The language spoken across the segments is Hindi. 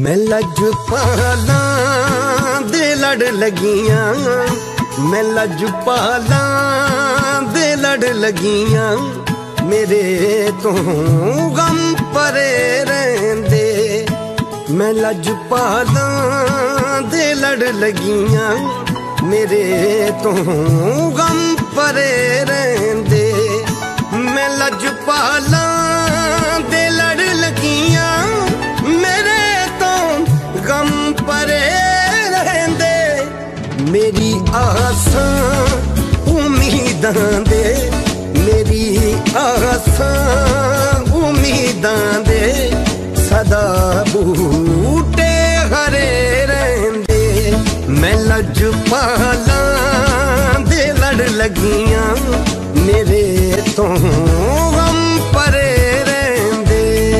मैं लजपाला दे लड़ लगियां, मैं लजपाला दे लड़ लगियां, मेरे तो गम परे रहंदे। मैं लजपाला दे लड़ लगियां, मेरे तो गम परे रहंदे। मैं लजपाला दे लड़ लगियां, मेरे तो गम परे रहंदे। मेरी आसां उम्मीदां दे, मेरी आसां उम्मीदां दे, सदा बूटे हरे रहंदे। मैं लजपाला दे लड़ लगियां, मेरे तो गम परे रहंदे।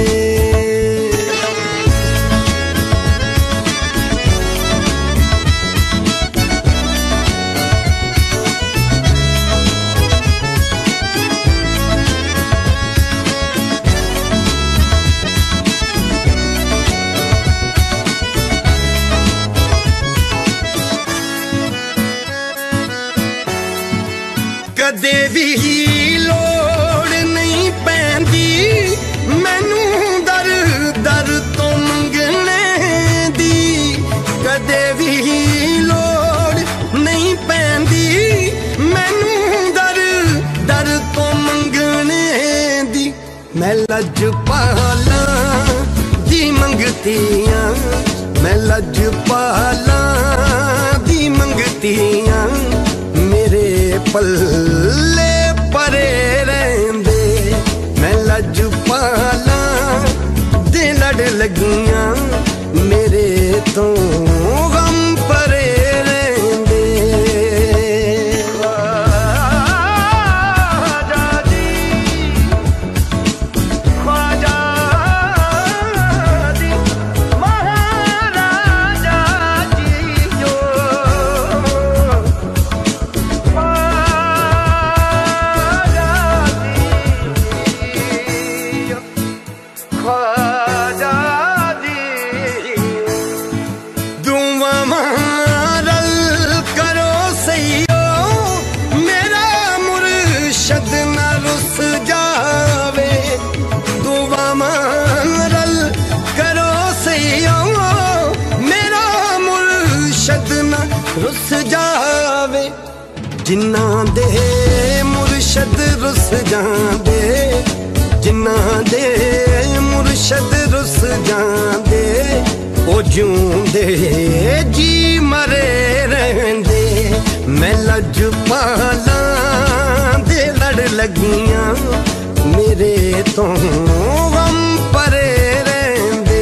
कदे भी लोड़ नहीं पैंदी मैनू दर दर तो मंगने दी। कदे भी लोड़ नहीं पैंदी मैनू दर दर तो मंगने दी। मैं लजपाला दी मंगतियां, मैं लजपाला दी मंगतियां, मेरे पल्ले परे रहंदे। मैं लजपाला दे लड़ लगियां, मेरे तो गम परे रहंदे। ख्वाजा जी, ख्वाजा जी, महाराजा जी जो रुस जावे। जिन्ना दे मुर्शद रुस जांदे, जिन्ना दे मुर्शद रुस जांदे, ओ जूंदे जी मरे रहंदे। मैं लजपाला दे लड़ लगियां, मेरे तो गम परे रहंदे।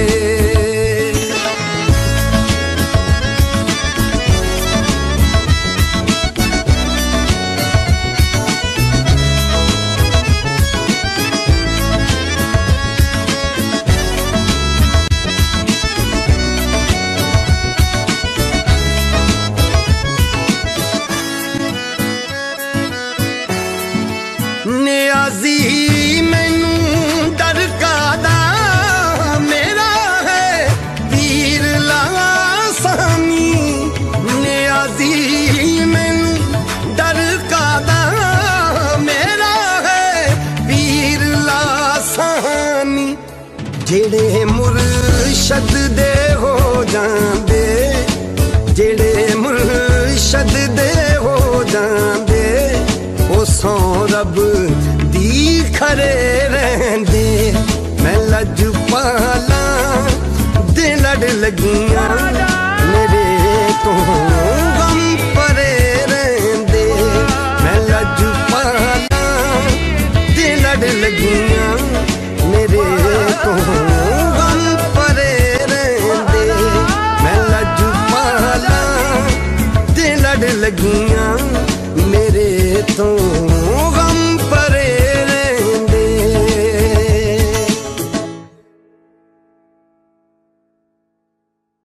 नियाजी मैनू डर कादा, मेरा है पीर लासानी। नियाजी मैनू डर कादा, मेरा है पीर लासानी। जेड़े मुर्शद दे हो जांदे, जेड़े मुर्शद दे हो जांदे, ओ सौ रब दी खरे रहंदे। मैं लजपाला दे लड़ लगियां, मेरे तो गम परे रहंदे। मैं लजपाला दे लड़ लगियां, मेरे तो गम परे रहंदे। मैं लजपाला दे लड़ लगियां, मेरे तो